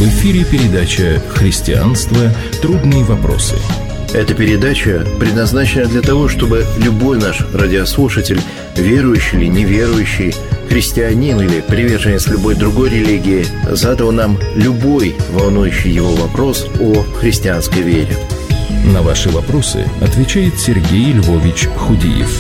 В эфире передача «Христианство. Трудные вопросы». Эта передача предназначена для того, чтобы любой наш радиослушатель, верующий или неверующий, христианин или приверженец любой другой религии, задал нам любой волнующий его вопрос о христианской вере. На ваши вопросы отвечает Сергей Львович Худиев.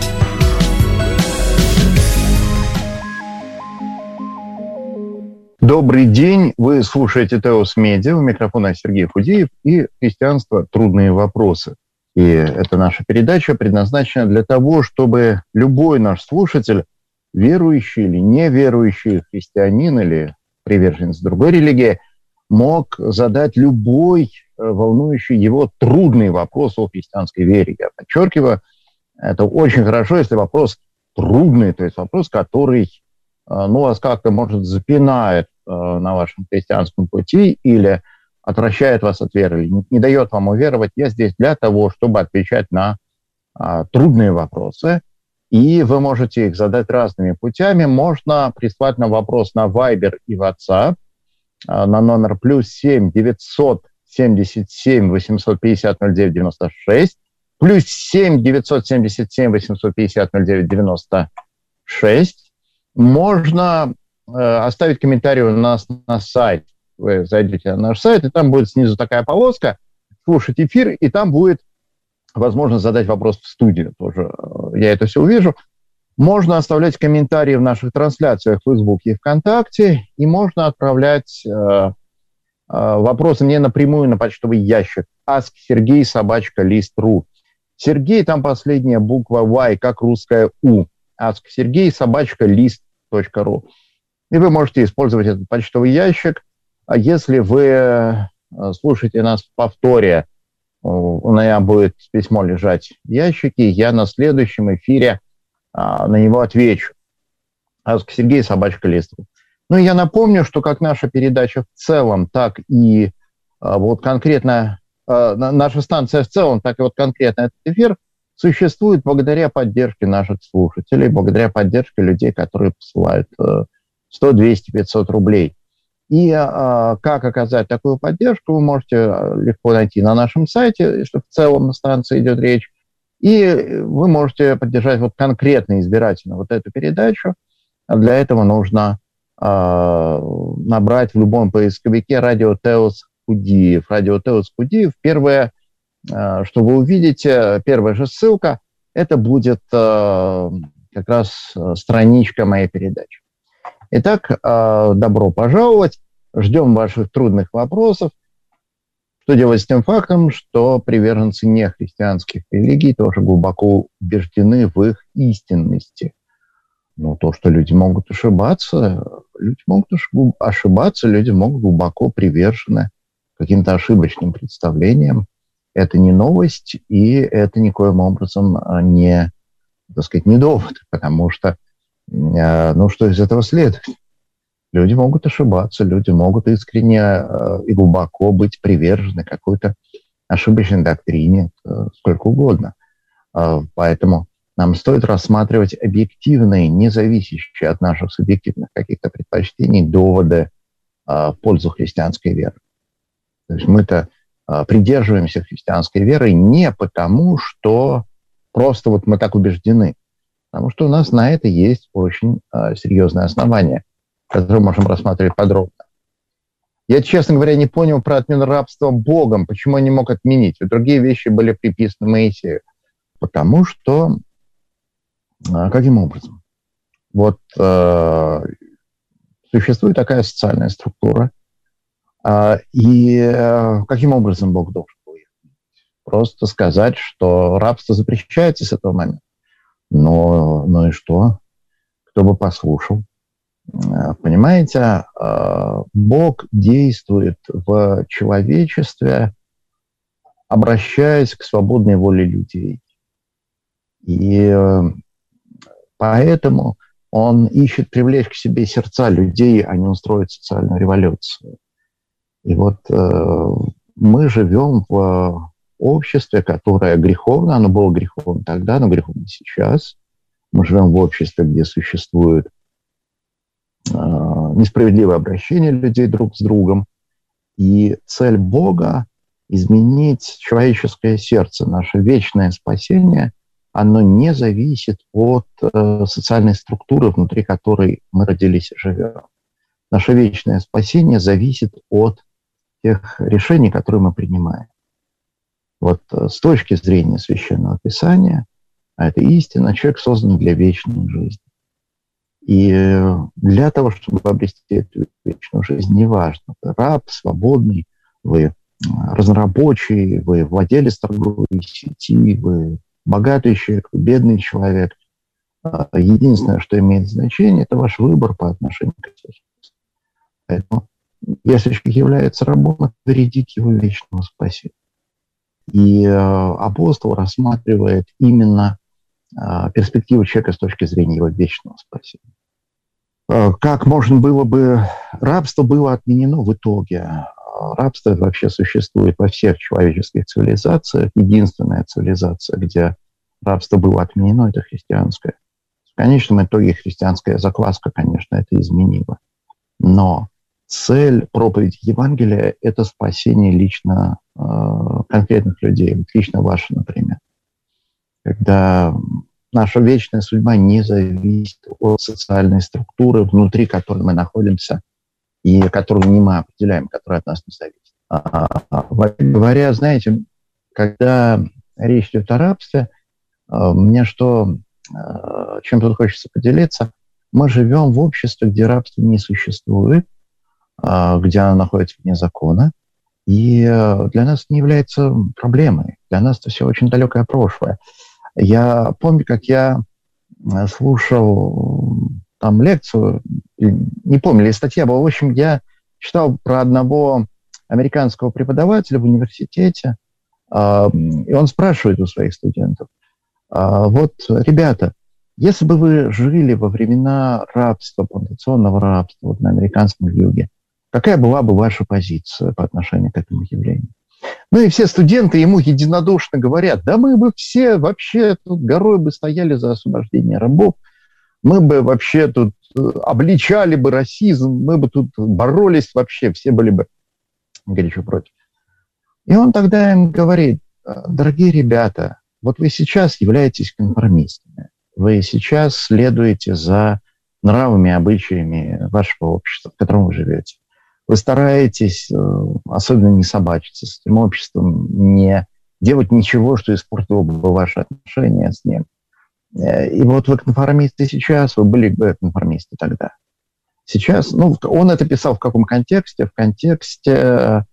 Добрый день, вы слушаете Теос Медиа, у микрофона Сергей Худиев и «Христианство. Трудные вопросы». И эта наша передача предназначена для того, чтобы любой наш слушатель, верующий или неверующий, христианин или приверженец другой религии, мог задать любой волнующий его трудный вопрос о христианской вере. Я подчеркиваю, это очень хорошо, если вопрос трудный, то есть вопрос, который вас как-то, может, запинает на вашем христианском пути или отвращает вас от веры, или не дает вам уверовать. Я здесь для того, чтобы отвечать на трудные вопросы, и вы можете их задать разными путями. Можно прислать нам вопрос на Viber и WhatsApp на номер +7 977 850 0996, +7 977 850 0996. Можно оставить комментарий у нас на сайте. Вы зайдете на наш сайт, и там будет снизу такая полоска «Слушать эфир», и там будет возможность задать вопрос в студию тоже. Я это все увижу. Можно оставлять комментарии в наших трансляциях в Facebook и ВКонтакте, и можно отправлять вопросы мне напрямую на почтовый ящик asksergey@list.ru. Сергей, там последняя буква Y, как русская У. asksergey@list.ru. И вы можете использовать этот почтовый ящик. А если вы слушаете нас в повторе, у меня будет письмо лежать в ящике, я на следующем эфире на него отвечу. asksergey@list.ru. Ну, я напомню, что как наша передача в целом, так и вот конкретно наша станция в целом, так и вот конкретно этот эфир существует благодаря поддержке наших слушателей, благодаря поддержке людей, которые посылают 100, 200, 500 рублей. И как оказать такую поддержку, вы можете легко найти на нашем сайте, если в целом на станции идет речь. И вы можете поддержать вот конкретно избирательно вот эту передачу. Для этого нужно набрать в любом поисковике «Радио Теос Худиев». «Радио Теос Худиев». Первое, что вы увидите, первая же ссылка, это будет как раз страничка моей передачи. Итак, добро пожаловать. Ждем ваших трудных вопросов. Что делать с тем фактом, что приверженцы нехристианских религий тоже глубоко убеждены в их истинности? Ну, то, что люди могут ошибаться, люди могут глубоко привержены каким-то ошибочным представлениям. Это не новость, и это никоим образом не довод, потому что что из этого следует? Люди могут ошибаться, люди могут искренне и глубоко быть привержены какой-то ошибочной доктрине, сколько угодно. Поэтому нам стоит рассматривать объективные, независящие от наших субъективных каких-то предпочтений доводы в пользу христианской веры. То есть мы-то придерживаемся христианской веры не потому, что просто вот мы так убеждены, потому что у нас на это есть очень серьезное основание, которое мы можем рассматривать подробно. Я, честно говоря, не понял про отмену рабства Богом, почему он не мог отменить. И другие вещи были приписаны Моисею. Потому что... Каким образом? Вот существует такая социальная структура, и каким образом Бог должен был их отменить? Просто сказать, что рабство запрещается с этого момента. Ну и что? Кто бы послушал? Понимаете, Бог действует в человечестве, обращаясь к свободной воле людей. И поэтому он ищет привлечь к себе сердца людей, а не устроить социальную революцию. И вот мы живем в обществе, которое греховно, оно было греховно тогда, но греховно сейчас. Мы живем в обществе, где существует несправедливое обращение людей друг с другом. И цель Бога – изменить человеческое сердце. Наше вечное спасение, оно не зависит от социальной структуры, внутри которой мы родились и живем. Наше вечное спасение зависит от тех решений, которые мы принимаем. Вот с точки зрения Священного Писания, а это истина, человек создан для вечной жизни. И для того, чтобы обрести эту вечную жизнь, неважно, вы раб, свободный, вы разнорабочий, вы владелец торговой сети, вы богатый человек, вы бедный человек. Единственное, что имеет значение, это ваш выбор по отношению к Иисусу. Поэтому, если человек является рабом, это вредит его вечному спасению. И апостол рассматривает именно перспективу человека с точки зрения его вечного спасения. Как можно было бы... Рабство было отменено в итоге. Рабство вообще существует во всех человеческих цивилизациях. Единственная цивилизация, где рабство было отменено, это христианская. В конечном итоге христианская закваска, конечно, это изменила. Но цель проповеди Евангелия – это спасение лично конкретных людей, вот лично ваше, например. Когда наша вечная судьба не зависит от социальной структуры, внутри которой мы находимся, и которую не мы определяем, которая от нас не зависит. Говоря, знаете, когда речь идет о рабстве, мне чем тут хочется поделиться, мы живем в обществе, где рабство не существует, где оно находится вне закона, и для нас не является проблемой. Для нас это все очень далекое прошлое. Я помню, как я слушал там лекцию, не помню, или статья была, в общем, я читал про одного американского преподавателя в университете, и он спрашивает у своих студентов, вот, ребята, если бы вы жили во времена рабства, плантационного рабства вот на американском юге, какая была бы ваша позиция по отношению к этому явлению? Ну и все студенты ему единодушно говорят, да мы бы все вообще тут горой бы стояли за освобождение рабов, мы бы вообще тут обличали бы расизм, мы бы тут боролись вообще, все были бы горячо против. И он тогда им говорит, дорогие ребята, вот вы сейчас являетесь конформистами, вы сейчас следуете за нравами и обычаями вашего общества, в котором вы живете. Вы стараетесь особенно не собачиться с этим обществом, не делать ничего, что испортило бы ваши отношения с ним. И вот вы конформисты сейчас, вы были бы конформисты тогда. Сейчас, он это писал в каком контексте? В контексте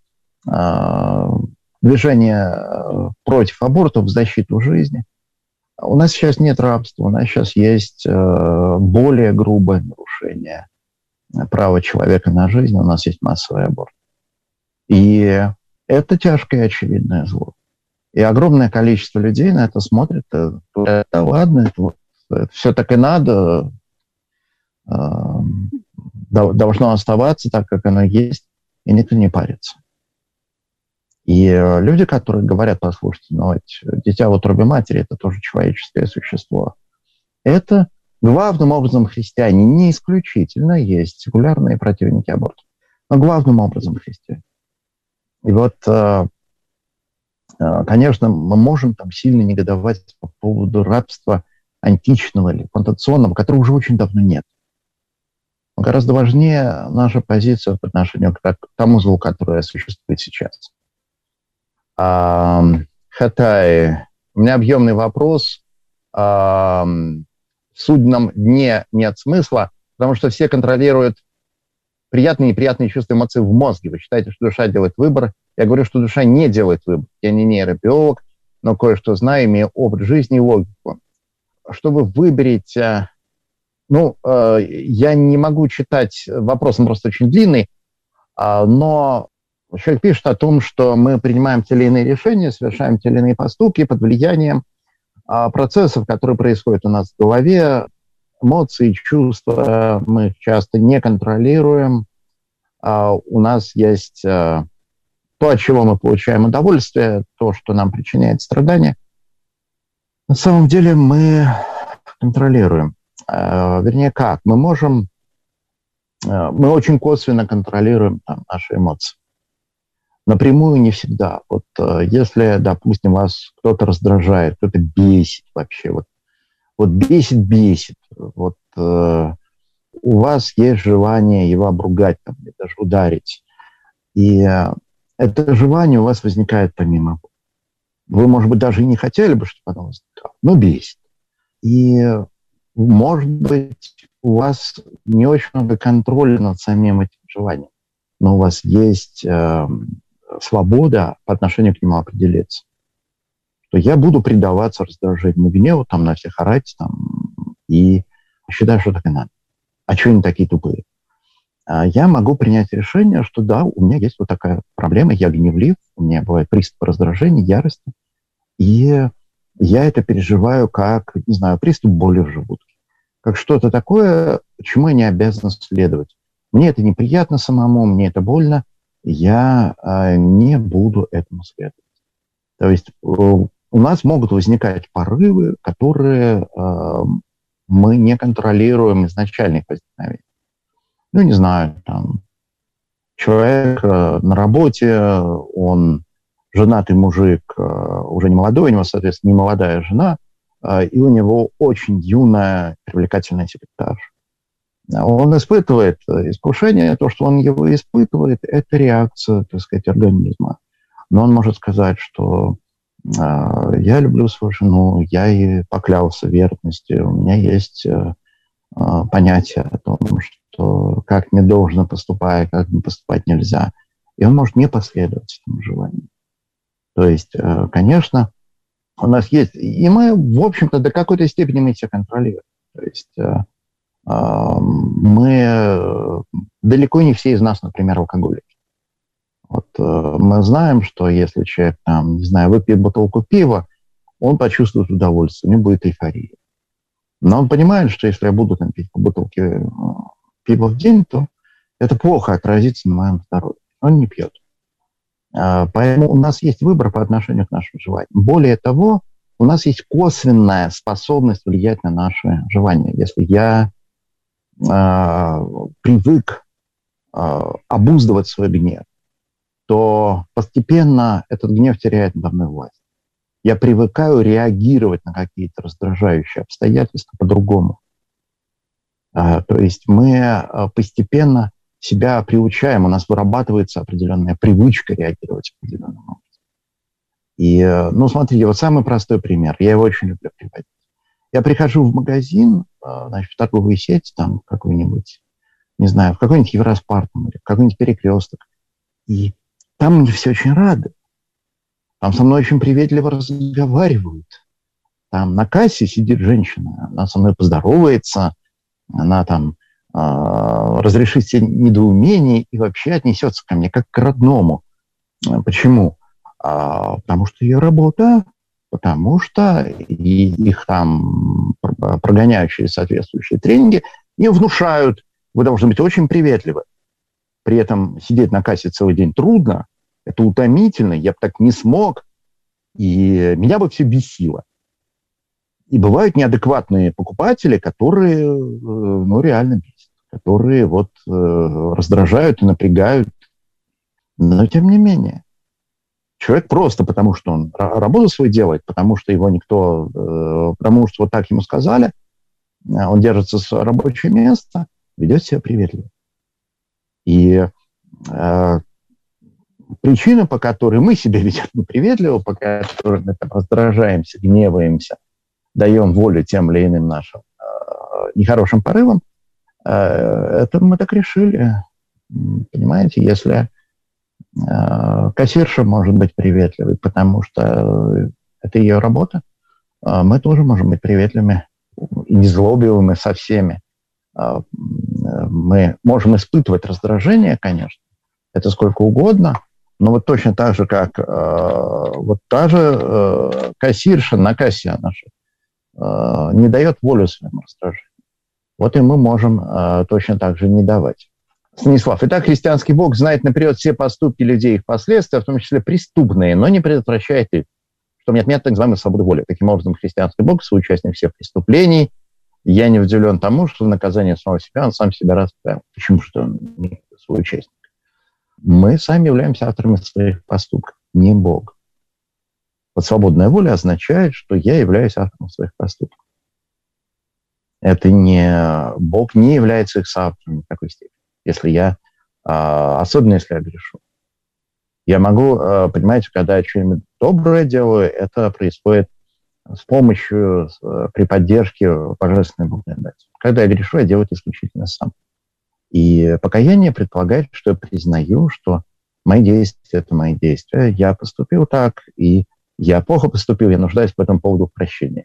движения против абортов, в защиту жизни. У нас сейчас нет рабства, у нас сейчас есть более грубое нарушение права человека на жизнь, у нас есть массовый аборт. И это тяжкое и очевидное зло. И огромное количество людей на это смотрит, да ладно, это все так и надо, должно оставаться так, как оно есть, и никто не парится. И люди, которые говорят, послушайте, дитя в утробе матери – это тоже человеческое существо. Это главным образом христиане, не исключительно, есть секулярные противники абортов, но главным образом христиане. И вот, конечно, мы можем там сильно негодовать по поводу рабства античного или плантационного, которого уже очень давно нет. Но гораздо важнее наша позиция по отношению к тому злу, которое существует сейчас. Хатай, у меня объемный вопрос. В судном дне нет смысла, потому что все контролируют приятные и неприятные чувства, эмоции в мозге. Вы считаете, что душа делает выбор. Я говорю, что душа не делает выбор. Я не нейробиолог, но кое-что знаю, имею опыт жизни и логику. Чтобы выберить... я не могу читать, вопрос он просто очень длинный, но человек пишет о том, что мы принимаем те или иные решения, совершаем те или иные поступки под влиянием процессов, которые происходят у нас в голове, эмоции, чувства мы их часто не контролируем. У нас есть то, от чего мы получаем удовольствие, то, что нам причиняет страдания. На самом деле мы контролируем. Вернее, как? Мы очень косвенно контролируем наши эмоции. Напрямую не всегда. Вот если, допустим, вас кто-то раздражает, кто-то бесит вообще, вот бесит, вот у вас есть желание его обругать, там, или даже ударить. И это желание у вас возникает помимо. Вы, может быть, даже и не хотели бы, чтобы оно возникало, но бесит. И, может быть, у вас не очень много контроля над самим этим желанием, но у вас есть свобода по отношению к нему определиться. Что я буду предаваться раздражению, гневу, там, на всех орать, там, и считаю, что так и надо. А что они такие тупые? Я могу принять решение, что да, у меня есть вот такая проблема, я гневлив, у меня бывает приступ раздражения, ярости, и я это переживаю как, не знаю, приступ боли в желудке, как что-то такое, почему я не обязан следовать. Мне это неприятно самому, мне это больно, я не буду этому следовать. То есть у нас могут возникать порывы, которые мы не контролируем изначально их возникновения. Ну, не знаю, там, человек на работе, он женатый мужик, уже не молодой, у него, соответственно, не молодая жена, и у него очень юная, привлекательная секретарша. Он испытывает искушение, то, что он его испытывает, это реакция, так сказать, организма. Но он может сказать, что я люблю свою жену, я ей поклялся верности, у меня есть понятие о том, что как мне должно поступать, как мне поступать нельзя. И он может не последовать этому желанию. То есть, конечно, у нас есть... И мы, в общем-то, до какой-то степени мы все контролируем. То есть мы... Далеко не все из нас, например, алкоголики. Вот мы знаем, что если человек, там, не знаю, выпьет бутылку пива, он почувствует удовольствие, у него будет эйфория. Но он понимает, что если я буду там пить по бутылке пива в день, то это плохо отразится на моем здоровье. Он не пьет. Поэтому у нас есть выбор по отношению к нашим желаниям. Более того, у нас есть косвенная способность влиять на наши желания. Если я привык обуздывать свой гнев, то постепенно этот гнев теряет надо мной власть. Я привыкаю реагировать на какие-то раздражающие обстоятельства по-другому. То есть мы постепенно себя приучаем, у нас вырабатывается определенная привычка реагировать определенным образом. И, ну, смотрите, вот самый простой пример, я его очень люблю приводить. Я прихожу в магазин, значит, в торговую сеть, там, какой-нибудь, не знаю, в какой-нибудь Евроспарт или в какой-нибудь Перекресток, и там мне все очень рады. Там со мной очень приветливо разговаривают. Там на кассе сидит женщина, она со мной поздоровается, она там разрешит все недоумения и вообще отнесется ко мне как к родному. Почему? Потому что ее работа, потому что их там прогоняют через соответствующие тренинги и внушают, вы должны быть очень приветливы. При этом сидеть на кассе целый день трудно, это утомительно, я бы так не смог, и меня бы все бесило. И бывают неадекватные покупатели, которые, ну, реально бесят, которые вот раздражают и напрягают. Но тем не менее, человек просто потому, что он работу свою делает, потому что его никто, потому что вот так ему сказали, он держится с рабочего места, ведет себя приветливо. И причина, по которой мы себя ведем неприветливо, по которой мы там раздражаемся, гневаемся, даем волю тем или иным нашим нехорошим порывам, это мы так решили. Понимаете, если кассирша может быть приветливой, потому что это ее работа, мы тоже можем быть приветливыми и незлобивыми со всеми. Мы можем испытывать раздражение, конечно, это сколько угодно, но вот точно так же, как вот та же кассирша на кассе наша не дает волю своему раздражению. Вот и мы можем точно так же не давать. Станислав, итак, христианский Бог знает наперед все поступки людей и их последствия, в том числе преступные, но не предотвращает их, что не отменяет так называемую свободу воли. Таким образом, христианский Бог соучастник всех преступлений. Я не удивлен тому, что в наказание самого себя он сам себя расправил. Почему что он не соучастник? Мы сами являемся авторами своих поступков, не Бог. Вот свободная воля означает, что я являюсь автором своих поступков. Это не... Бог не является их соавтором в такой степени. Если я... Особенно если я грешу. Я могу, понимаете, когда я что-нибудь доброе делаю, это происходит с помощью, при поддержке божественной благодати. Когда я грешу, я делаю это исключительно сам. И покаяние предполагает, что я признаю, что мои действия – это мои действия. Я поступил так, и я плохо поступил, я нуждаюсь по этому поводу в прощении.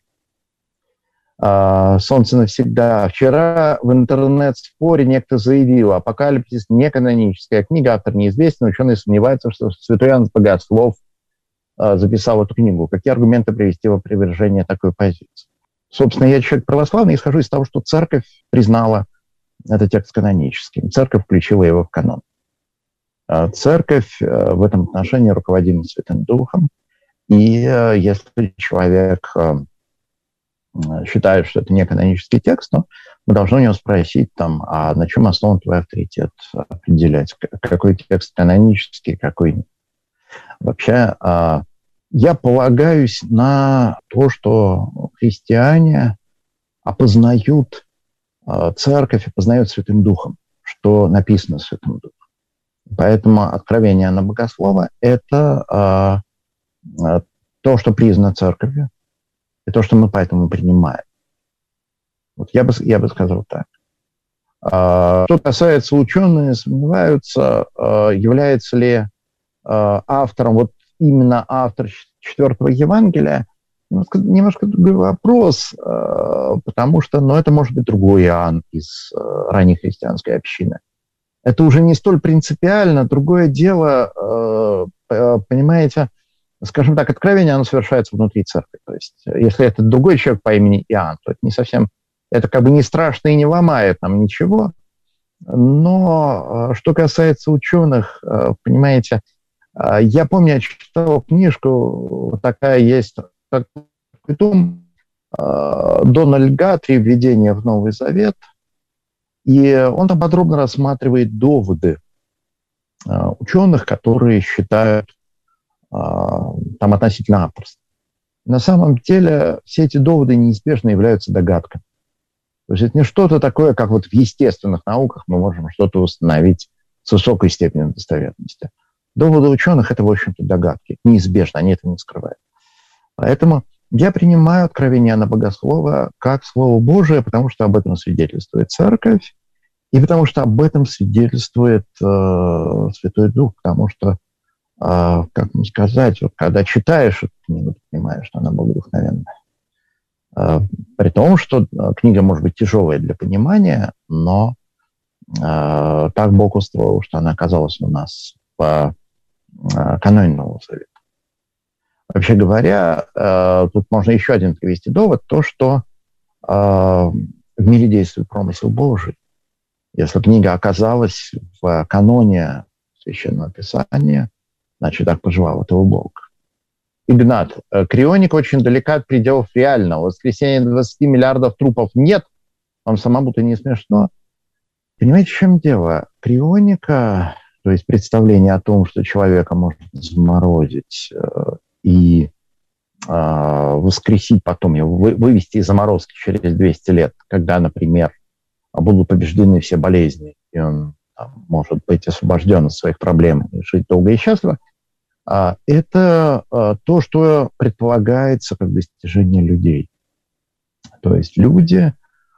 «Солнце навсегда». Вчера в интернет-споре некто заявил: «Апокалипсис не каноническая книга, автор неизвестен, ученые сомневаются, что святой Иоанн Богослов записал эту книгу». Какие аргументы привести в опровержение такой позиции? Собственно, я человек православный, исхожу из того, что церковь признала этот текст каноническим. Церковь включила его в канон. Церковь в этом отношении руководима Святым Духом. И если человек считает, что это не канонический текст, то мы должны у него спросить, а на чем основан твой авторитет, определять, какой текст канонический, какой нет. Вообще, я полагаюсь на то, что христиане опознают церковь, опознают Святым Духом, что написано Святым Духом. Поэтому откровение Иоанна Богослова – это то, что признано церковью, и то, что мы поэтому принимаем. Вот я бы сказал так. Что касается ученых, сомневаются, является ли автором, вот именно автор 4-го Евангелия, немножко другой вопрос, потому что это может быть другой Иоанн из ранней христианской общины. Это уже не столь принципиально. Другое дело, понимаете, скажем так, откровение, оно совершается внутри церкви. То есть, если это другой человек по имени Иоанн, то это не совсем, это как бы не страшно и не ломает нам ничего. Но что касается ученых, понимаете, я помню, я читал книжку, такая есть, такой том, Дональд Гатри «Введение в Новый Завет», и он там подробно рассматривает доводы ученых, которые считают там относительно авторства. На самом деле все эти доводы неизбежно являются догадками. То есть это не что-то такое, как вот в естественных науках мы можем что-то установить с высокой степенью достоверности. Доводы ученых – это, в общем-то, догадки. Неизбежно, они это не скрывают. Поэтому я принимаю откровение Иоанна Богослова как Слово Божие, потому что об этом свидетельствует Церковь, и потому что об этом свидетельствует Святой Дух, потому что, как мне сказать, вот, когда читаешь эту книгу, ты понимаешь, что она богодухновенная. При том, что книга может быть тяжелая для понимания, но так Бог устроил, что она оказалась у нас по каноне Нового Завета. Вообще говоря, тут можно еще один привести довод, то, что в мире действует промысел Божий. Если книга оказалась в каноне Священного Писания, значит, так пожелал этого Бог. Игнат, крионика очень далека от пределов реального. Воскресения 20 миллиардов трупов нет. Вам самому-то не смешно. Понимаете, в чем дело? Крионика, то есть представление о том, что человека можно заморозить и воскресить потом, его вывести из заморозки через 200 лет, когда, например, будут побеждены все болезни, и он может быть освобожден от своих проблем и жить долго и счастливо, это то, что предполагается как достижение людей. То есть люди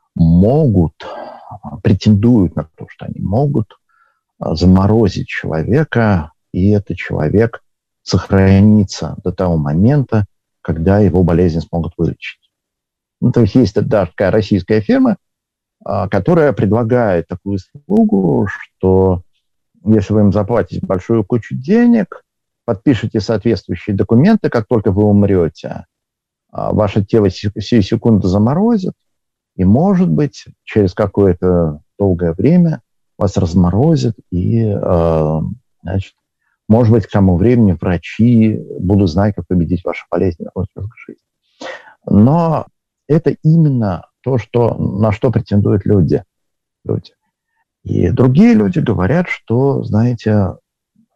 претендуют на то, что они могут заморозить человека, и этот человек сохранится до того момента, когда его болезни смогут вылечить. То есть есть даже такая российская фирма, которая предлагает такую услугу, что если вы им заплатите большую кучу денег, подпишите соответствующие документы, как только вы умрете, ваше тело сию секунду заморозит, и, может быть, через какое-то долгое время вас разморозит, и, значит, может быть, к тому времени врачи будут знать, как победить вашу болезнь и вернуть вас к жизни. Но это именно то, на что претендуют люди. И другие люди говорят, что, знаете,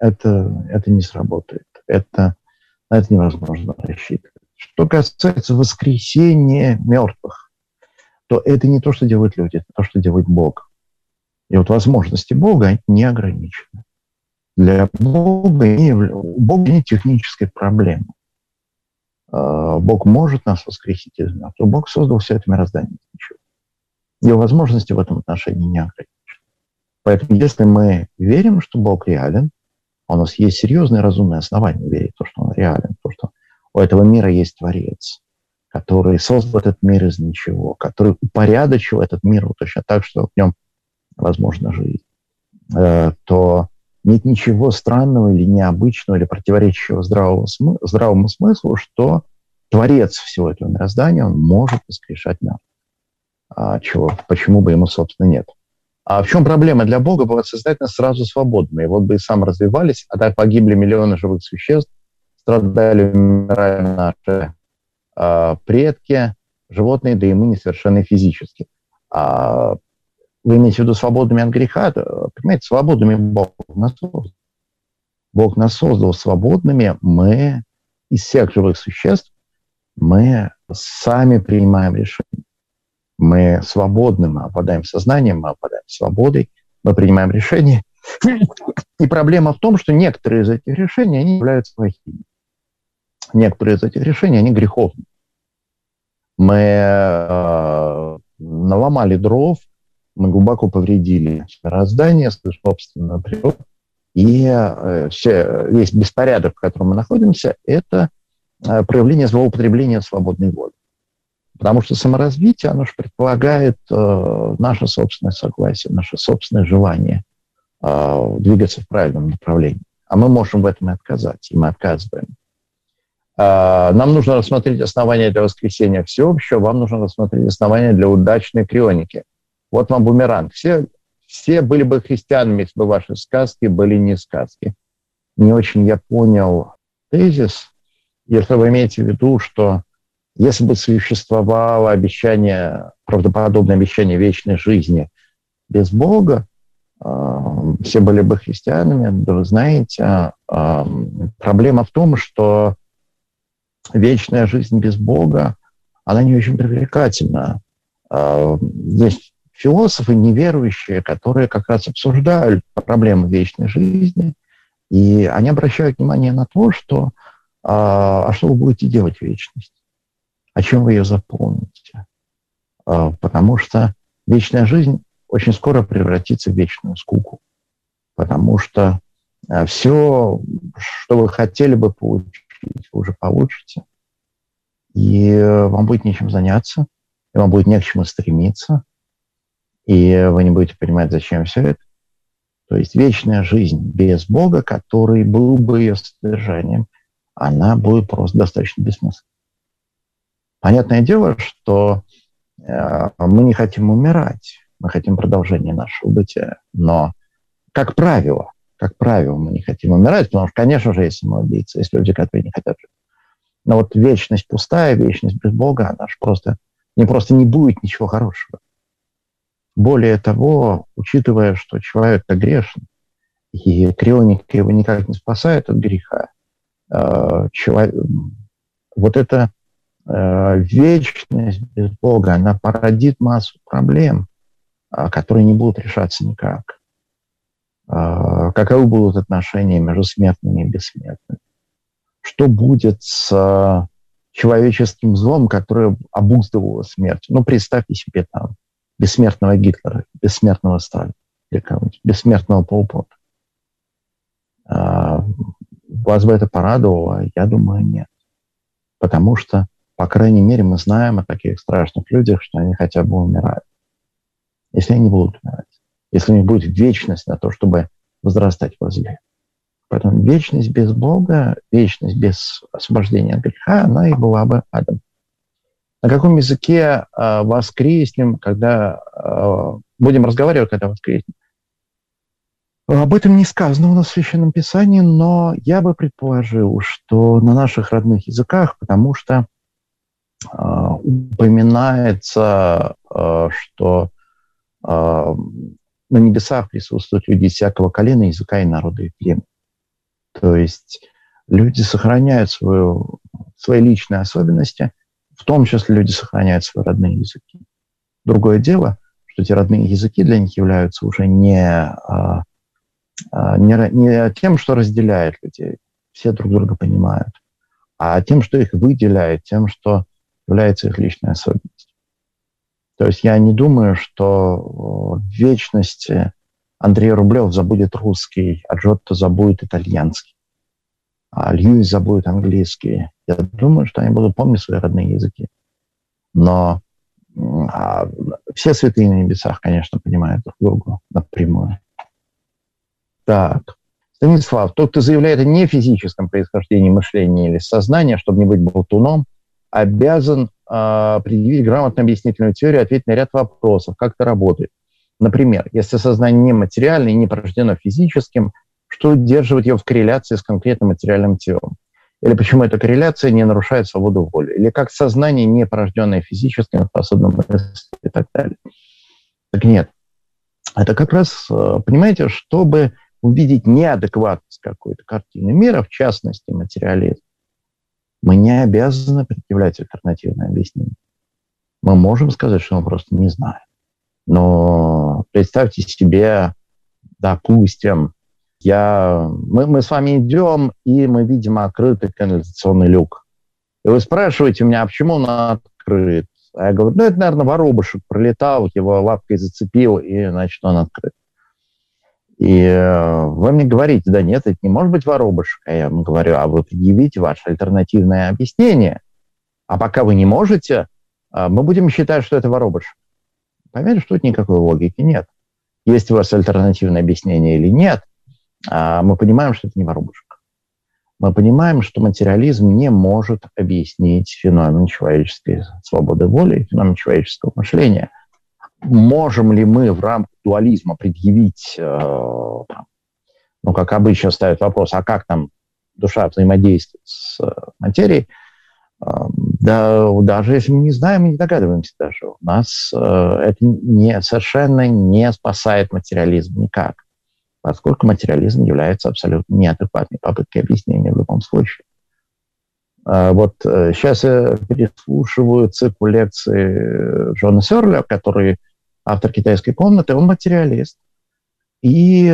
это не сработает. На это невозможно рассчитывать. Что касается воскресения мертвых, то это не то, что делают люди, это то, что делает Бог. И вот возможности Бога не ограничены. Для Бога нет технической проблемы. Бог может нас воскресить из мертвых. Бог создал все это мироздание. Его возможности в этом отношении не ограничены. Поэтому если мы верим, что Бог реален, у нас есть серьезные разумные основания верить в то, что Он реален, то, что у этого мира есть Творец, который создал этот мир из ничего, который упорядочил этот мир точно так, что в нем возможна жизнь, то нет ничего странного или необычного, или противоречащего здравому смыслу, что Творец всего этого мироздания, он может воскрешать мертвых. Почему бы ему, собственно, нет? А в чем проблема для Бога была создать нас сразу свободными? Вот бы и саморазвивались, а так погибли миллионы живых существ, страдали, умирали наши предки, животные, да и мы несовершенны физически. Вы имеете в виду свободными от греха? Понимаете, свободными Бог нас создал. Бог нас создал свободными. Мы из всех живых существ, мы сами принимаем решения. Мы свободны, мы обладаем сознанием, мы обладаем свободой, мы принимаем решения. И проблема в том, что некоторые из этих решений, они являются плохими. Некоторые из этих решений, они греховны. Мы наломали дров, мы глубоко повредили мироздание, свою собственную природу. И весь беспорядок, в котором мы находимся, это проявление злоупотребления свободной воли. Потому что саморазвитие, оно же предполагает наше собственное согласие, наше собственное желание двигаться в правильном направлении. А мы можем в этом и отказать, и мы отказываем. Нам нужно рассмотреть основания для воскресения всеобщего, вам нужно рассмотреть основания для удачной крионики. Вот вам бумеранг. Все были бы христианами, если бы ваши сказки были не сказки. Не очень я понял тезис, если вы имеете в виду, что если бы существовало обещание, правдоподобное обещание вечной жизни без Бога, все были бы христианами, да вы знаете, проблема в том, что вечная жизнь без Бога, она не очень привлекательна. Есть философы неверующие, которые как раз обсуждают проблемы вечной жизни, и они обращают внимание на то, что что вы будете делать в вечности? О чем вы ее заполните? Потому что вечная жизнь очень скоро превратится в вечную скуку. Потому что все, что вы хотели бы получить, вы уже получите. И вам будет нечем заняться, и вам будет не к чему стремиться, и вы не будете понимать, зачем все это. То есть вечная жизнь без Бога, который был бы ее содержанием, она будет просто достаточно бессмысленной. Понятное дело, что мы не хотим умирать, мы хотим продолжения нашего бытия. Но, как правило, мы не хотим умирать, потому что, конечно же, есть самоубийцы, есть люди, которые не хотят жить. Но вот вечность пустая, вечность без Бога, она же просто не будет ничего хорошего. Более того, учитывая, что человек-то грешен, и крионика его никак не спасает от греха, вот эта вечность без Бога, она породит массу проблем, которые не будут решаться никак. Каковы будут отношения между смертными и бессмертными? Что будет с человеческим злом, которое обуздывало смерть? Ну, представьте себе там бессмертного Гитлера, бессмертного Сталина, или кого-нибудь, бессмертного Пол Пота. Вас бы это порадовало? Я думаю, нет. Потому что, по крайней мере, мы знаем о таких страшных людях, что они хотя бы умирают. Если они будут умирать. Если у них будет вечность на то, чтобы возрастать во зле. Поэтому вечность без Бога, вечность без освобождения от греха, она и была бы адом. На каком языке воскреснем, когда будем разговаривать, когда воскреснем? Об этом не сказано у нас в Священном Писании, но я бы предположил, что на наших родных языках, потому что упоминается, что на небесах присутствуют люди из всякого колена, языка и народа и племени. То есть люди сохраняют свои личные особенности, в том числе люди сохраняют свои родные языки. Другое дело, что эти родные языки для них являются уже не тем, что разделяет людей, все друг друга понимают, а тем, что их выделяет, тем, что является их личной особенностью. То есть я не думаю, что в вечности Андрей Рублев забудет русский, а Джотто забудет итальянский, а Льюис забудет английский. Я думаю, что они будут помнить свои родные языки. Но все святые на небесах, конечно, понимают друг друга напрямую. Так. Станислав, тот, кто заявляет о нефизическом происхождении мышления или сознания, чтобы не быть болтуном, обязан предъявить грамотную объяснительную теорию, ответить на ряд вопросов, как это работает. Например, если сознание нематериальное и не порождено физическим, что удерживает его в корреляции с конкретным материальным телом? Или почему эта корреляция не нарушает свободу воли? Или как сознание, не порожденное физическим, способно мыслить и так далее? Так нет. Это как раз, понимаете, чтобы увидеть неадекватность какой-то картины мира, в частности, материализм, мы не обязаны предъявлять альтернативное объяснение. Мы можем сказать, что мы просто не знаем. Но представьте себе, допустим, мы с вами идем, и мы видим открытый канализационный люк. И вы спрашиваете у меня, а почему он открыт? А я говорю, это, наверное, воробушек пролетал, его лапкой зацепил, и, значит, он открыт. И вы мне говорите, да нет, это не может быть воробушек. А я вам говорю, а вы предъявите ваше альтернативное объяснение. А пока вы не можете, мы будем считать, что это воробушек. Понимаете, что тут никакой логики нет. Есть у вас альтернативное объяснение или нет, мы понимаем, что это не воробушек. Мы понимаем, что материализм не может объяснить феномен человеческой свободы воли, феномен человеческого мышления. Можем ли мы в рамках дуализма предъявить, как обычно ставят вопрос, а как там душа взаимодействует с материей? Да, даже если мы не знаем, мы не догадываемся даже. У нас это совершенно не спасает материализм никак, поскольку материализм является абсолютно неадекватной попыткой объяснения в любом случае. Вот сейчас я переслушиваю цикл лекций Джона Сёрля, который автор «Китайской комнаты», он материалист. И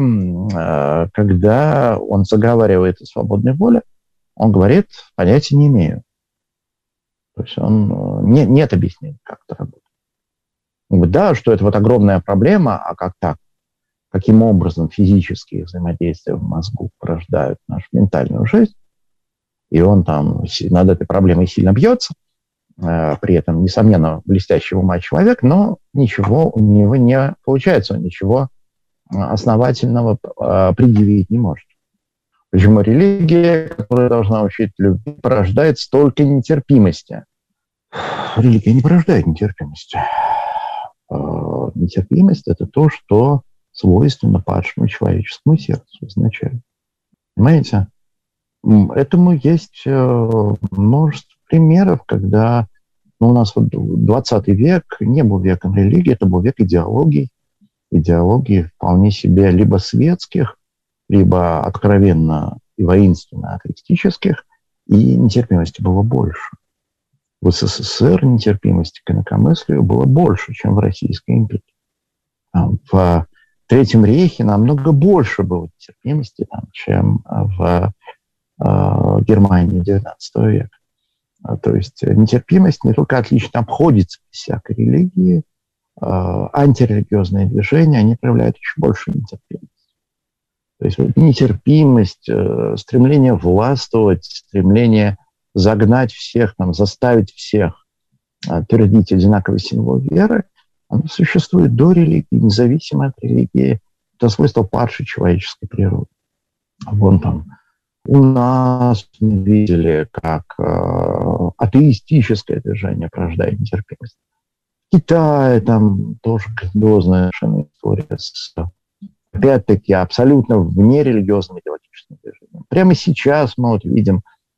когда он заговаривает о свободной воле, он говорит, понятия не имею. То есть нет объяснения, как это работает. Он говорит, да, что это вот огромная проблема, а как так? Каким образом физические взаимодействия в мозгу порождают нашу ментальную жизнь? И он там над этой проблемой сильно бьется, при этом, несомненно, блестящего ума человек, но ничего у него не получается, он ничего основательного предъявить не может. Почему религия, которая должна учить любви, порождает столько нетерпимости? Религия не порождает нетерпимости. Нетерпимость – это то, что свойственно падшему человеческому сердцу изначально. Понимаете? Этому есть множество примеров, когда у нас вот 20 век не был веком религии, это был век идеологий. Идеологии вполне себе либо светских, либо откровенно и воинственно атеистических, и нетерпимости было больше. В СССР нетерпимости к инакомыслию было больше, чем в Российской империи. В Третьем рейхе намного больше было нетерпимости, чем в Германии XIX века. То есть нетерпимость не только отлично обходится без всякой религии, антирелигиозные движения, они проявляют еще больше нетерпимость. То есть нетерпимость, стремление властвовать, стремление загнать всех, заставить всех твердить одинаковый символ веры, оно существует до религии, независимо от религии. Это свойство падшей человеческой природы. Вон там у нас мы видели, как атеистическое движение порождает нетерпимость. В Китае там тоже грандиозная совершенно история с, опять-таки, абсолютно внерелигиозным идеологическим движением. Прямо сейчас мы вот видим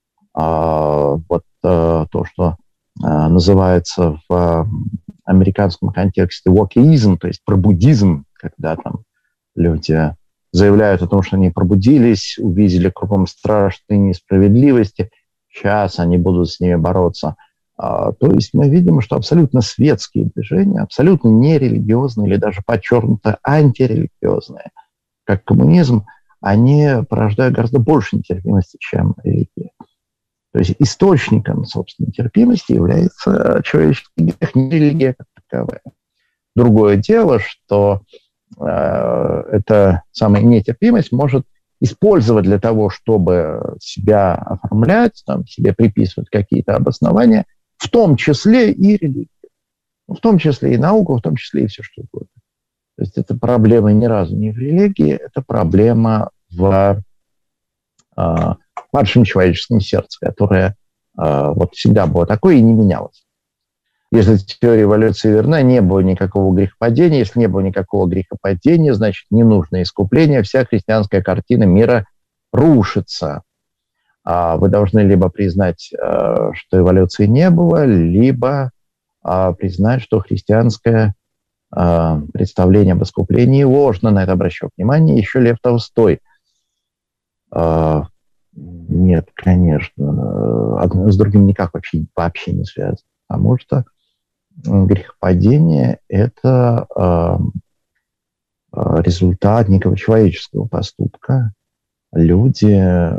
то, что называется в американском контексте вокеизм, то есть пробудизм, когда там люди заявляют о том, что они пробудились, увидели кругом страшные несправедливости, сейчас они будут с ними бороться. То есть мы видим, что абсолютно светские движения, абсолютно нерелигиозные или даже подчеркнуто антирелигиозные, как коммунизм, они порождают гораздо больше нетерпимости, чем религия. То есть источником, собственно, терпимости является человеческий грех, не религия как таковая. Другое дело, что эта самая нетерпимость может использовать для того, чтобы себя оформлять, там, себе приписывать какие-то обоснования, в том числе и религию, в том числе и науку, в том числе и все что угодно. То есть это проблема ни разу не в религии, это проблема в падшем человеческом сердце, которое вот всегда было такое и не менялось. Если теория эволюции верна, не было никакого грехопадения. Если не было никакого грехопадения, значит, не нужно искупление. Вся христианская картина мира рушится. Вы должны либо признать, что эволюции не было, либо признать, что христианское представление об искуплении ложно. На это обращал внимание еще Лев Толстой. Нет, конечно, одно с другим никак вообще не связано. Потому что грехопадение – это результат некого человеческого поступка. Люди,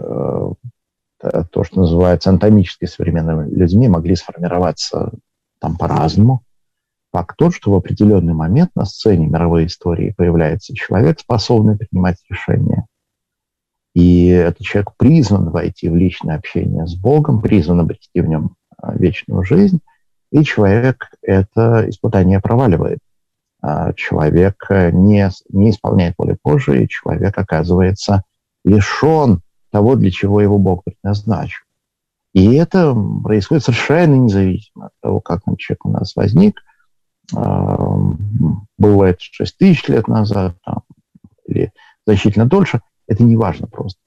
то, что называется анатомически современными людьми, могли сформироваться там по-разному. Факт тот, что в определенный момент на сцене мировой истории появляется человек, способный принимать решения. И этот человек призван войти в личное общение с Богом, призван обрести в нем вечную жизнь, и человек это испытание проваливает. Человек не исполняет воли Божией, и человек оказывается лишен того, для чего его Бог предназначил. И это происходит совершенно независимо от того, как человек у нас возник. Было это 6 тысяч лет назад или значительно дольше. Это не важно просто.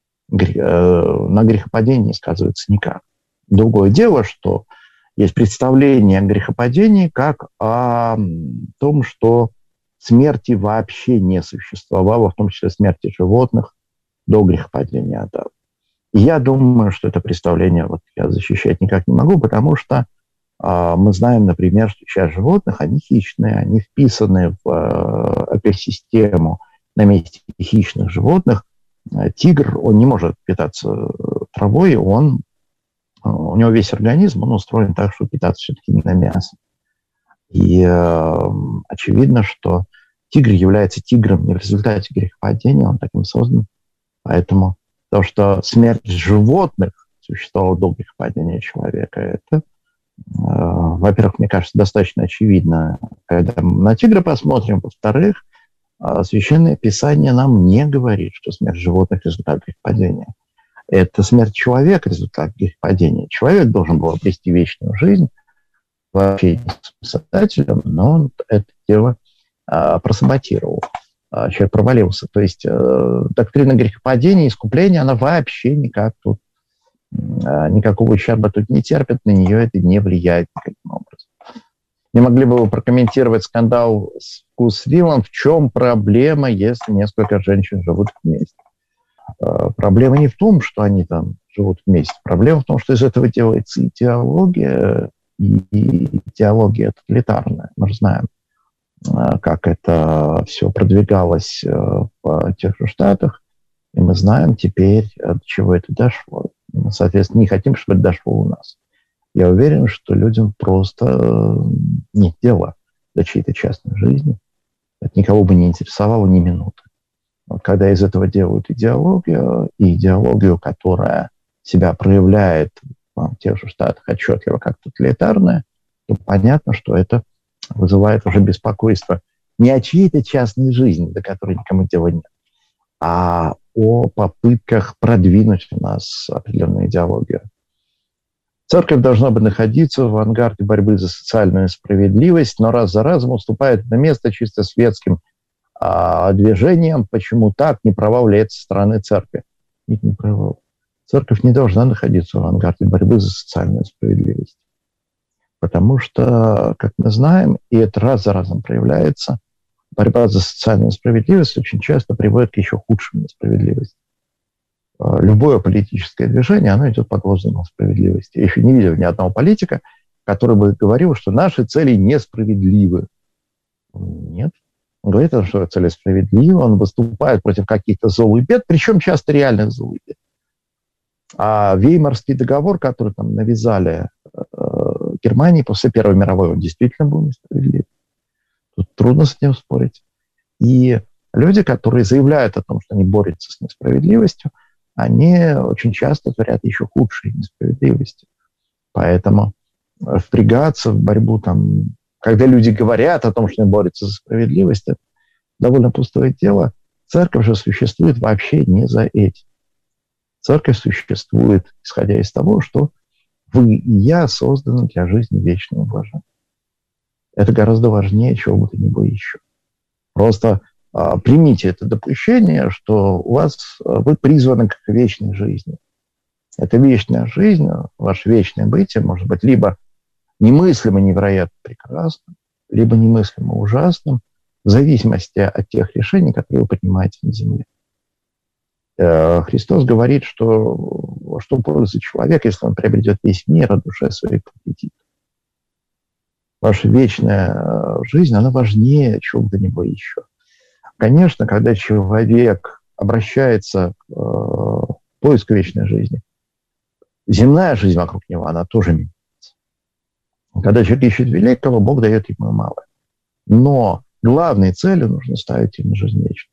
На грехопадении не сказывается никак. Другое дело, что есть представление о грехопадении как о том, что смерти вообще не существовало, в том числе смерти животных, до грехопадения Адама. И я думаю, что это представление я защищать никак не могу, потому что мы знаем, например, что часть животных, они хищные, они вписаны в экосистему на месте хищных животных. Тигр, он не может питаться травой, у него весь организм, он устроен так, чтобы питаться все-таки именно мясом. И очевидно, что тигр является тигром не в результате грехопадения, он таким создан. Поэтому то, что смерть животных существовала до грехопадения человека, это, во-первых, мне кажется, достаточно очевидно, когда мы на тигра посмотрим. Во-вторых, Священное Писание нам не говорит, что смерть животных – результат грехопадения. Это смерть человека – результат грехопадения. Человек должен был обрести вечную жизнь в общении с Создателем, но он это дело просаботировал. Человек провалился. То есть доктрина грехопадения, искупления, она вообще никак тут, никакого ущерба тут не терпит, на нее это не влияет никаким образом. Не могли бы вы прокомментировать скандал с Вкусвиллом? В чем проблема, если несколько женщин живут вместе? Проблема не в том, что они там живут вместе. Проблема в том, что из этого делается идеология, и идеология тоталитарная. Мы же знаем, как это все продвигалось в тех же Штатах, и мы знаем теперь, до чего это дошло. Мы, соответственно, не хотим, чтобы это дошло у нас. Я уверен, что людям просто нет дела до чьей-то частной жизни. Это никого бы не интересовало ни минуты. Вот когда из этого делают идеологию, и идеологию, которая себя проявляет в тех же Штатах отчетливо как тоталитарная, то понятно, что это вызывает уже беспокойство не о чьей-то частной жизни, до которой никому дела нет, а о попытках продвинуть у нас определенную идеологию. Церковь должна бы находиться в авангарде борьбы за социальную справедливость, но раз за разом уступает на место чисто светским движениям. Почему так? Не провал ли это со стороны церкви? Нет, не провал. Церковь не должна находиться в авангарде борьбы за социальную справедливость. Потому что, как мы знаем, и это раз за разом проявляется, борьба за социальную справедливость очень часто приводит к еще худшим несправедливостям. Любое политическое движение, оно идет под лозунгом справедливости. Я еще не видел ни одного политика, который бы говорил, что наши цели несправедливы. Нет. Он говорит, что цели справедливы, он выступает против каких-то зол и бед, причем часто реальных зол и бед. А Веймарский договор, который там навязали Германии после Первой мировой, он действительно был несправедлив. Тут трудно с ним спорить. И люди, которые заявляют о том, что они борются с несправедливостью, они очень часто творят еще худшие несправедливости. Поэтому впрягаться в борьбу, там, когда люди говорят о том, что они борются за справедливость, это довольно пустое дело. Церковь же существует вообще не за этим. Церковь существует, исходя из того, что вы и я созданы для жизни вечного блаженства. Это гораздо важнее, чего бы то ни было еще. Просто примите это допущение, что вы призваны к вечной жизни. Эта вечная жизнь, ваше вечное бытие может быть либо немыслимо невероятно прекрасным, либо немыслимо ужасным, в зависимости от тех решений, которые вы принимаете на земле. Христос говорит, что пользуется человек, если он приобретет весь мир, а душе своей победит. Ваша вечная жизнь, она важнее чего бы то ни было еще. Конечно, когда человек обращается к поиску вечной жизни, земная жизнь вокруг него, она тоже меняется. Когда человек ищет великого, Бог дает ему малое. Но главной целью нужно ставить именно жизнь вечную.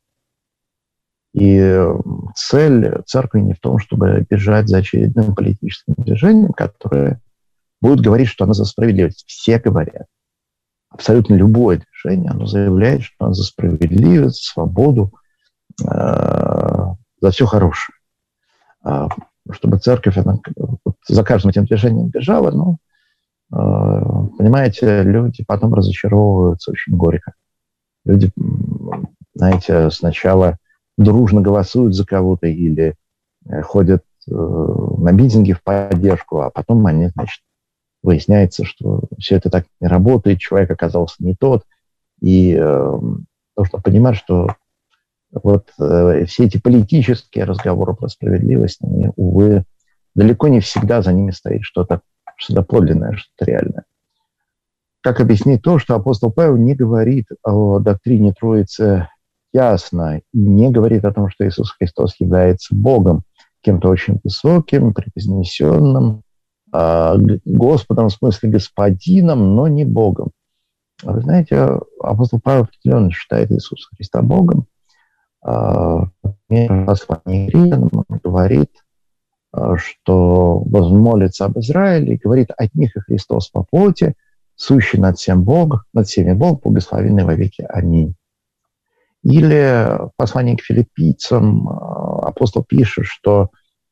И цель церкви не в том, чтобы бежать за очередным политическим движением, которое будет говорить, что оно за справедливость. Все говорят. Абсолютно любое движение, оно заявляет, что оно за справедливость, свободу, за все хорошее. Чтобы церковь она, за каждым этим движением бежала, но, понимаете, люди потом разочаровываются очень горько. Люди, знаете, сначала дружно голосуют за кого-то или ходят на митинги в поддержку, а потом они, значит, выясняется, что все это так не работает, человек оказался не тот. И нужно понимать, что вот все эти политические разговоры про справедливость, они, увы, далеко не всегда за ними стоит что-то подлинное, что-то реальное. Как объяснить то, что апостол Павел не говорит о доктрине Троицы ясно и не говорит о том, что Иисус Христос является Богом, кем-то очень высоким, превознесенным, Господом, в смысле господином, но не Богом. Вы знаете, апостол Павел определенно считает Иисуса Христа Богом. В послании к Римлянам он говорит, что возмолится об Израиле, и говорит: от них и Христос по плоти, сущий над всеми Бог, благословенный во веки. Аминь. Или в послании к филиппийцам апостол пишет, что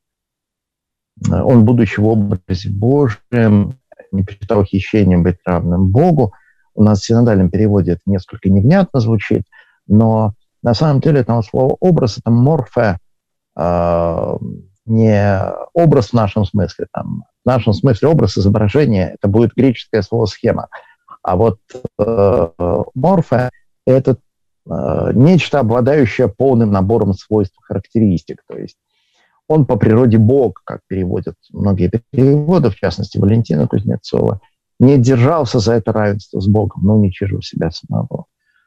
он, будучи в образе Божьем, не перестал хищением быть равным Богу. У нас в синодальном переводе это несколько невнятно звучит, но на самом деле там слово «образ» — это морфе, не образ в нашем смысле. Там, в нашем смысле образ, изображение — это будет греческое слово «схема». А вот морфе — это нечто, обладающее полным набором свойств, характеристик. То есть он по природе Бог, как переводят многие переводы, в частности Валентина Кузнецова, не держался за это равенство с Богом, но уничижил себя самого.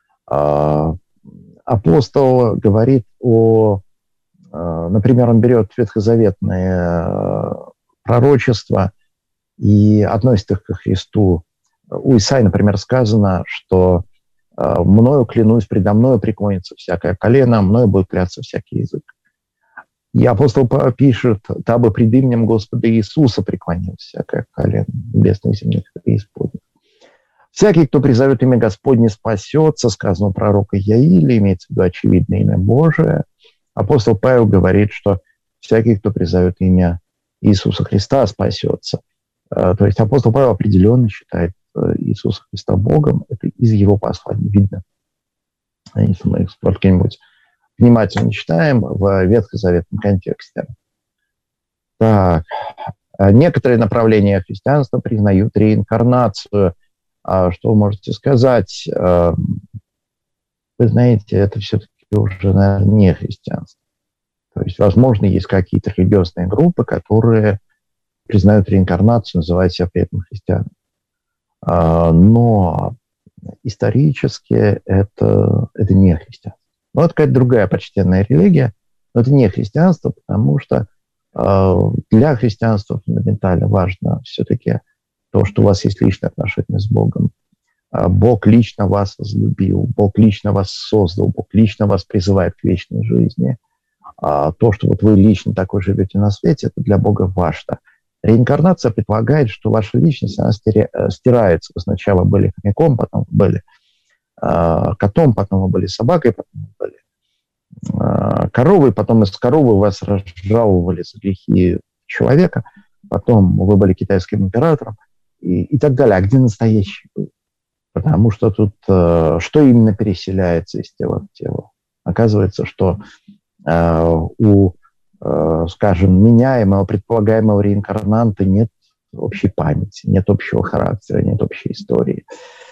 Апостол говорит например, он берет ветхозаветные пророчества и относит их ко Христу. У Исаии, например, сказано, что «мною клянусь, предо мною преклонится всякое колено, мною будет клясться всякий язык». И апостол пишет: «Дабы пред именем Господа Иисуса преклонилось всякое колено небесных, земных и преисподних». «Всякий, кто призовет имя Господне, спасется», сказано у пророка Иаиля, имеется в виду очевидное имя Божие. Апостол Павел говорит, что всякий, кто призовет имя Иисуса Христа, спасется. То есть апостол Павел определенно считает Иисуса Христа Богом. Это из его посланий видно. Если мы их сколько-нибудь внимательно читаем в ветхозаветном контексте. Так. Некоторые направления христианства признают реинкарнацию. Что вы можете сказать по вы знаете, это все-таки уже, наверное, не христианство. То есть, возможно, есть какие-то религиозные группы, которые признают реинкарнацию, называют себя при этом христианами. Но исторически это не христианство. Ну, это какая-то другая почтенная религия, но это не христианство, потому что для христианства фундаментально важно все-таки то, что у вас есть личные отношения с Богом. Бог лично вас возлюбил, Бог лично вас создал, Бог лично вас призывает к вечной жизни. То, что вот вы лично такой живете на свете, это для Бога важно. Реинкарнация предполагает, что ваша личность, она стирается. Вы сначала были хомяком, потом вы были котом, потом вы были собакой, потом вы были коровой, потом из коровы вас разжаловали за грехи человека, потом вы были китайским императором и так далее. А где настоящий вы? Потому что тут что именно переселяется из тела в тело? Оказывается, что у, скажем, меняемого, предполагаемого реинкарнанта нет общей памяти, нет общего характера, нет общей истории.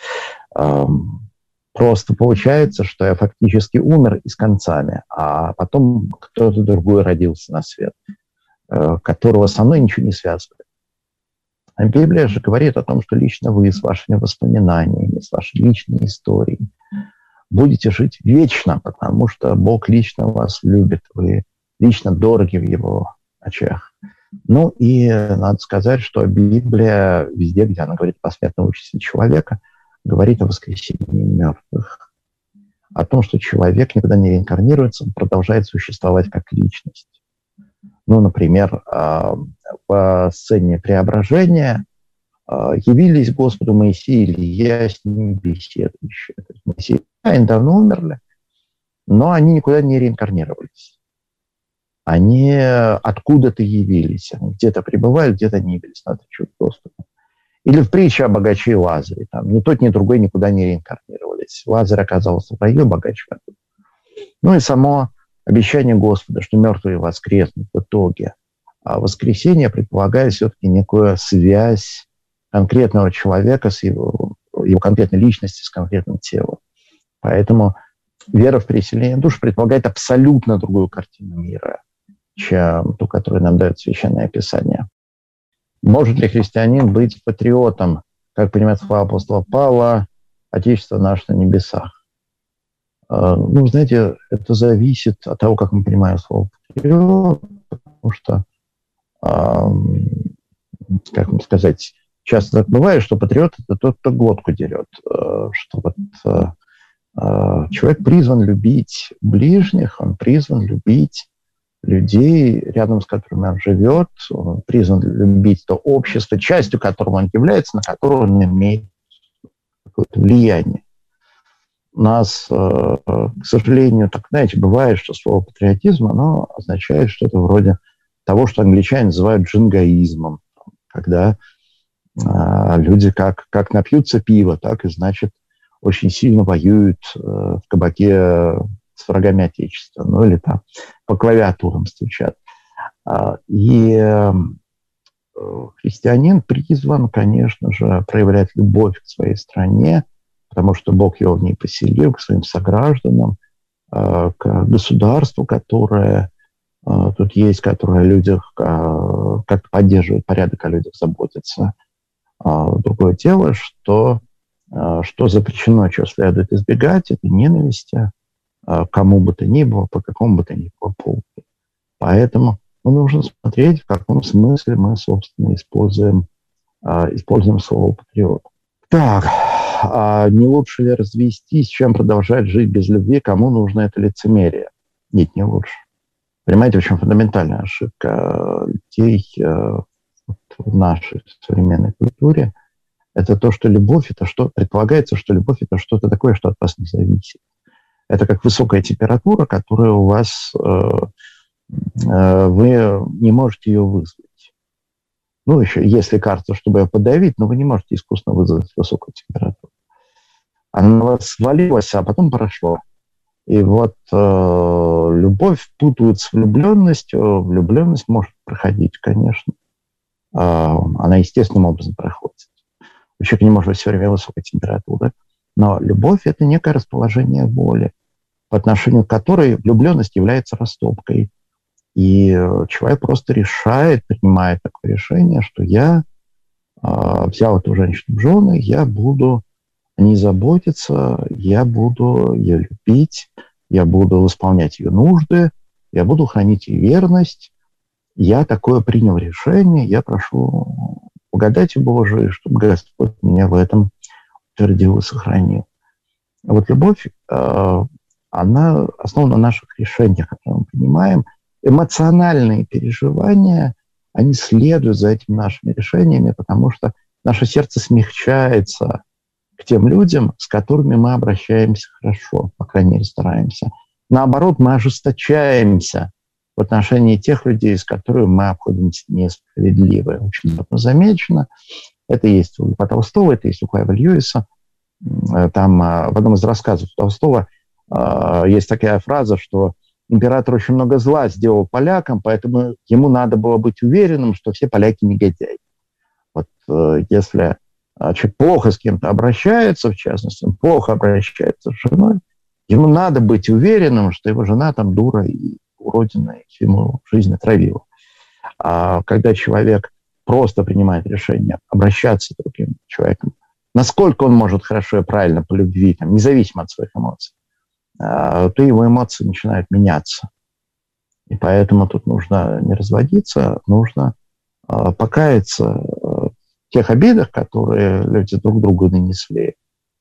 Просто получается, что я фактически умер и с концами, а потом кто-то другой родился на свет, которого со мной ничего не связывает. А Библия же говорит о том, что лично вы с вашими воспоминаниями, с вашей личной историей будете жить вечно, потому что Бог лично вас любит, вы лично дороги в Его очах. Ну и надо сказать, что Библия везде, где она говорит о посмертной участи человека, говорит о воскресении мертвых, о том, что человек никогда не реинкарнируется, он продолжает существовать как личность. Ну, например, в сцене преображения явились Господу Моисей и Илья с ним беседующие. То есть Моисей они давно умерли, но они никуда не реинкарнировались. Они откуда-то явились, они где-то пребывали, где-то не явились, надо чуть Господу. Или в притче о богаче и Лазаре. Там ни тот, ни другой никуда не реинкарнировались. Лазарь оказался в раю, богач в аду. Ну и само обещание Господа, что мертвые воскреснут в итоге. А воскресение предполагает все-таки некую связь конкретного человека с его конкретной личностью, с конкретным телом. Поэтому вера в переселение душ предполагает абсолютно другую картину мира, чем ту, которую нам дает Священное Писание. Может ли христианин быть патриотом, как понимает слова апостола Павла, Отечество наше на небесах? Ну, знаете, это зависит от того, как мы понимаем слово патриот, потому что, как вам сказать, часто так бывает, что патриот – это тот, кто глотку дерет, что вот человек призван любить ближних, он призван любить людей, рядом с которыми он живет, он призван любить то общество, частью которого он является, на которое он имеет какое-то влияние. У нас, к сожалению, так, знаете, бывает, что слово патриотизм, оно означает что-то вроде того, что англичане называют джингаизмом, когда люди как напьются пива, так и, значит, очень сильно воюют в кабаке с врагами Отечества, ну или там по клавиатурам стучат. И христианин призван, конечно же, проявлять любовь к своей стране, потому что Бог его в ней поселил, к своим согражданам, к государству, которое тут есть, которое о людях как-то поддерживает порядок, о людях заботится. Другое дело, что запрещено, чего следует избегать, это ненависти, кому бы то ни было, по какому бы то ни было поводу. Поэтому нужно смотреть, в каком смысле мы, собственно, используем слово «патриот». Так, не лучше ли развестись, чем продолжать жить без любви? Кому нужно это лицемерие? Нет, не лучше. Понимаете, в чем фундаментальная ошибка людей в нашей современной культуре? Это то, что любовь, предполагается, что любовь – это что-то такое, что от вас не зависит. Это как высокая температура, которая у вас, вы не можете ее вызвать. Ну, еще есть лекарство, чтобы ее подавить, но вы не можете искусственно вызвать высокую температуру. Она на вас свалилась, а потом прошло. И вот любовь путают с влюбленностью. Влюбленность может проходить, конечно. Она естественным образом проходит. У человека не может быть все время высокой температуры. Но любовь – это некое расположение воли. по отношению к которой влюбленность является растопкой. И человек просто принимает такое решение, что я взял эту женщину в жены, я буду о ней заботиться, я буду ее любить, я буду исполнять ее нужды, я буду хранить ее верность. Я такое принял решение, я прошу благодати Божией, чтобы Господь меня в этом утвердил и сохранил. А вот любовь, она основана на наших решениях, которые мы принимаем. Эмоциональные переживания, они следуют за этими нашими решениями, потому что наше сердце смягчается к тем людям, с которыми мы обращаемся хорошо, по крайней мере, стараемся. Наоборот, мы ожесточаемся в отношении тех людей, с которыми мы обходимся несправедливо. Очень давно замечено. Это есть у Льва Толстого, это есть у Клайва Льюиса. Там в одном из рассказов Толстого есть такая фраза, что император очень много зла сделал полякам, поэтому ему надо было быть уверенным, что все поляки негодяи. Вот если человек плохо с кем-то обращается, в частности, он плохо обращается с женой, ему надо быть уверенным, что его жена там дура и уродина, и ему жизнь отравила. А когда человек просто принимает решение обращаться с другим человеком, насколько он может хорошо и правильно по любви, там, независимо от своих эмоций, то его эмоции начинают меняться. И поэтому тут нужно не разводиться, нужно покаяться в тех обидах, которые люди друг другу нанесли,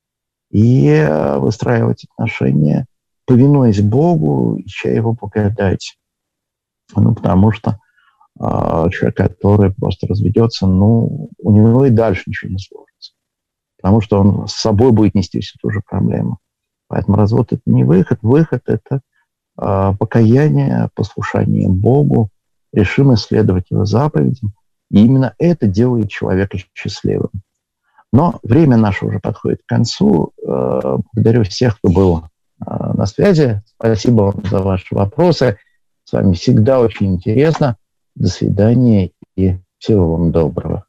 и выстраивать отношения, повинуясь Богу, ища Его благодать. Потому что человек, который просто разведется, у него и дальше ничего не сложится. Потому что он с собой будет нести всю ту же проблему. Поэтому развод – это не выход. Выход – это покаяние, послушание Богу, решимость следовать Его заповедям. И именно это делает человека счастливым. Но время наше уже подходит к концу. Благодарю всех, кто был на связи. Спасибо вам за ваши вопросы. С вами всегда очень интересно. До свидания и всего вам доброго.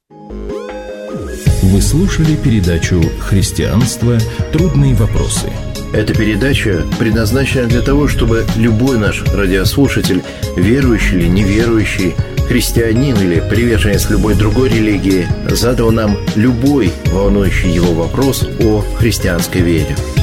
Вы слушали передачу «Христианство. Трудные вопросы». Эта передача предназначена для того, чтобы любой наш радиослушатель, верующий или неверующий, христианин или приверженец любой другой религии, задал нам любой волнующий его вопрос о христианской вере.